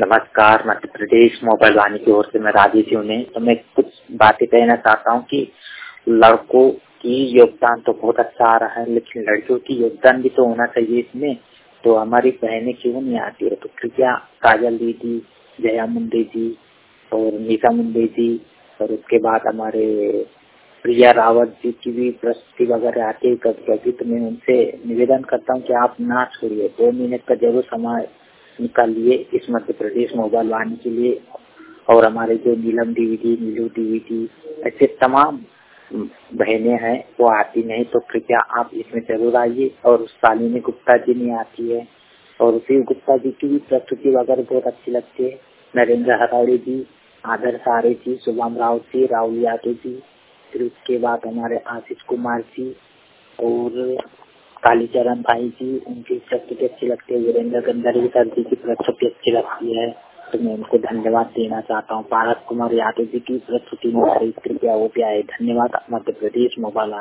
नमस्कार, मध्य प्रदेश मोबाइल वाणी की ओर से मैं राजेश जी उन्हें तो मैं कुछ बातें कहना चाहता हूँ कि लड़कों की योगदान तो बहुत अच्छा आ रहा है, लेकिन लड़कियों की योगदान भी तो होना चाहिए इसमें। तो हमारी बहनें क्यों नहीं आती है? तो कृपया काजल दीदी, जया मुंडे जी और नीता मुंडे जी और उसके बाद हमारे प्रिया रावत जी की भी प्रस्तुति वगैरह आती है कभी कभी, तो मैं उनसे निवेदन करता हूँ कि आप ना छोड़िए, 2 मिनट का जरूर समय निकालिए इस मध्य प्रदेश मोबाइल वाणी के लिए। और हमारे जो नीलम दीदी, नीलू दीदी, ऐसे तमाम बहनें हैं वो आती नहीं, तो कृपया आप इसमें जरूर आइए। और शालिनी गुप्ता जी नहीं आती है, और उसी गुप्ता जी की भी प्रस्तुति वगैरह बहुत अच्छी लगती है। नरेंद्र हराड़ी जी, आदर्श आर्य जी, शुभम राव जी, राहुल यादव जी, फिर उसके बाद हमारे आशीष कुमार जी और कालीचरण भाई जी, उनकी प्रस्तुति अच्छी लगती है। वीरेंद्र गंधर्वी सर जी की प्रस्तुति अच्छी लगती है, तो मैं उनको धन्यवाद देना चाहता हूँ। पारस कुमार यादव जी की प्रस्तुति में कृपया वो भी आए। धन्यवाद। मध्य प्रदेश मोबाइल